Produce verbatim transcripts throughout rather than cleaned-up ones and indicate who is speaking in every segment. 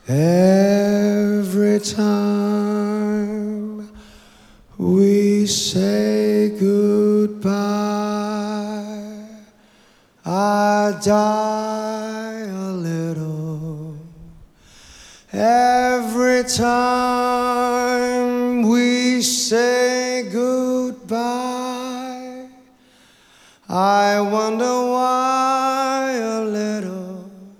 Speaker 1: Every time we say goodbye, I die a little. Every time we say goodbye, I wonder why a little.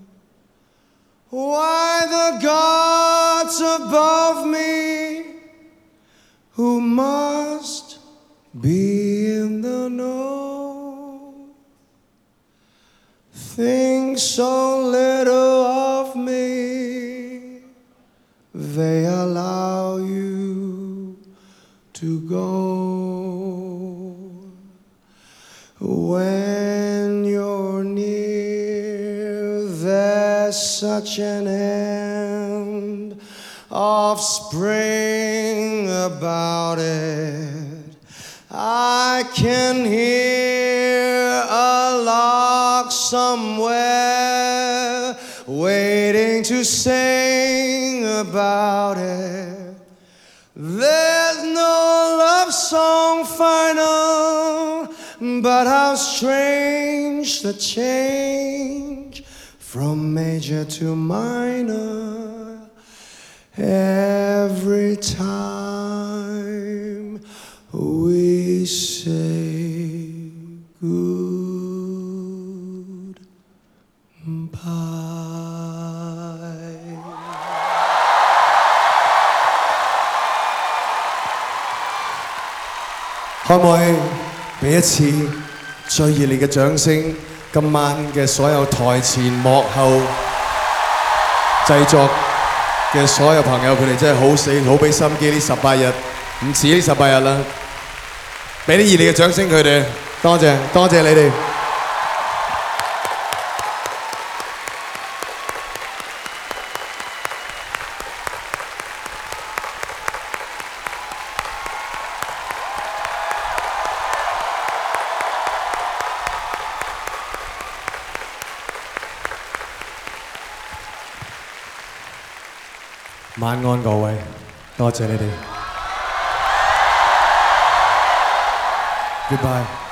Speaker 1: Why the gods above me, who must be in the know, think so little of me, they allow you to go. When you're near, there's such an end of spring about it. I can hear a lark somewhere waiting to sing about it. There's no love song final, but how strange the change from major to minor every time we say goodbye. 可唔可以俾一次最熱烈嘅掌聲？今晚嘅所有台前幕後製作嘅所有朋友，佢哋真係好死好俾心機呢十八日，唔止呢十八日啦！俾啲熱烈嘅掌聲佢哋，多謝多謝你哋。晚安各位，多謝你哋。Goodbye。